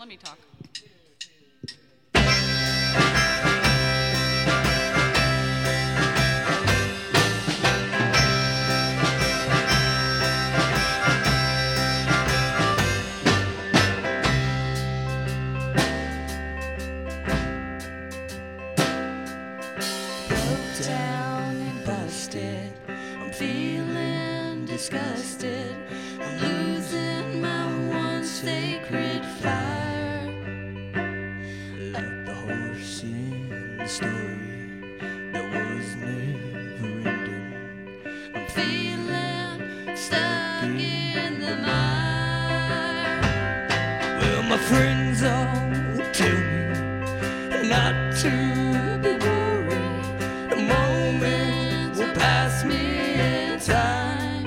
let me talk. Down and busted, I'm feeling disgusted. I'm losing my one sacred fire. Like the horse in the story that was never ending. I'm feeling stuck in the mire. Well, my friends all tell me not to be worried. The moments will pass me in time.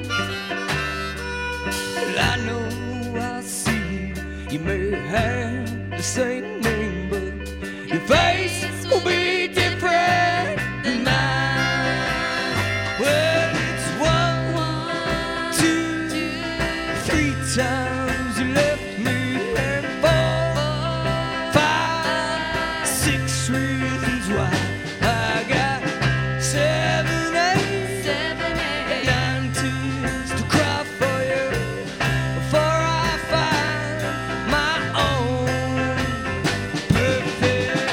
Well, I know I'll see you. You may have the same name, but your face will be different than mine. Well, it's 1, 2, 3 times you left me, and 4, 5, 6 reasons why. I got 7, 8, 9 tears to cry for you before I find my own perfect.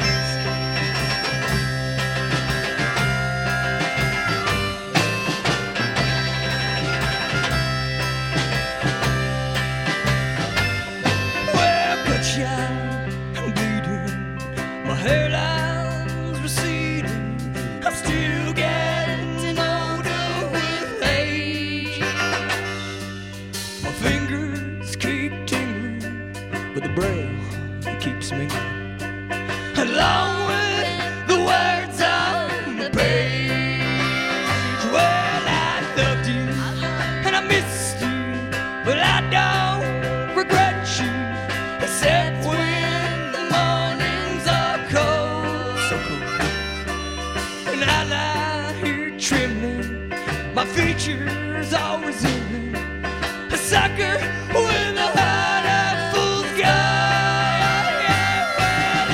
Well, but I'm bleeding, my hairline's receding. I'm still getting older with age. My fingers keep tingling, but the braille it keeps mingling, along with the words on the page. Well, I loved you and I missed you, but I don't regret you, except when the mornings are cold, so cold. And I lie here trembling, my features all resembling a sucker with a heart of fool's gold. Yeah, well,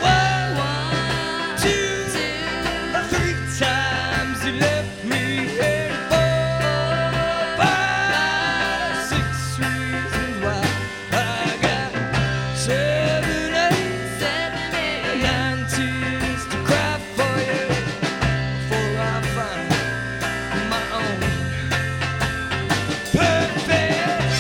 it's 1, 2, 3 times you left me, and 4, 5, 6 reasons why. I got 7, 8, 9 tears to cry for you before I find my own perfect.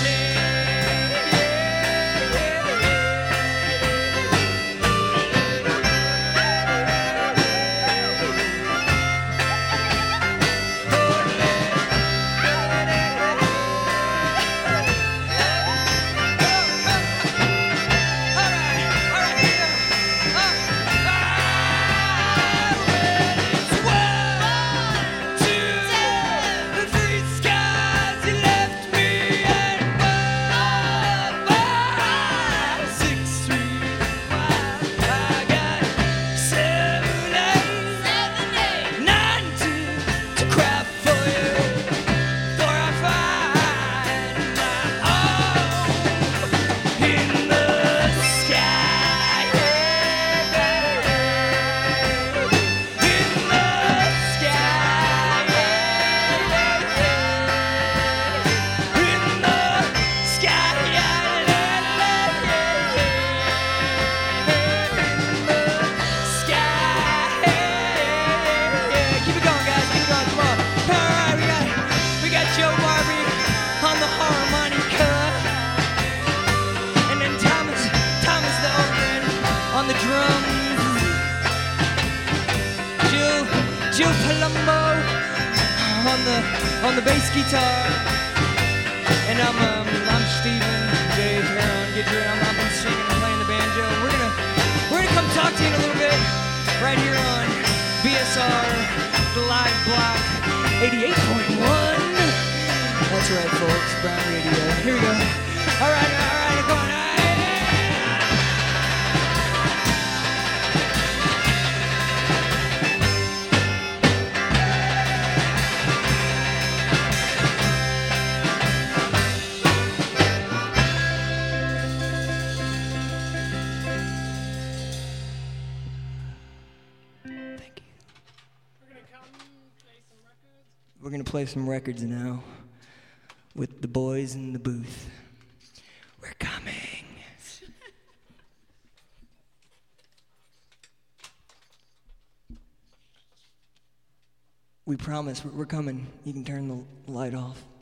Joe Palumbo on the bass guitar, and I'm Steven Dave here on Guitar. I've been singing and playing the banjo. We're gonna come talk to you in a little bit right here on BSR the Live Block 88.1. That's right, folks. Brown Radio. Here we go. All right, go on. We're gonna play some records now with the boys in the booth. We're coming. We promise we're coming. You can turn the light off.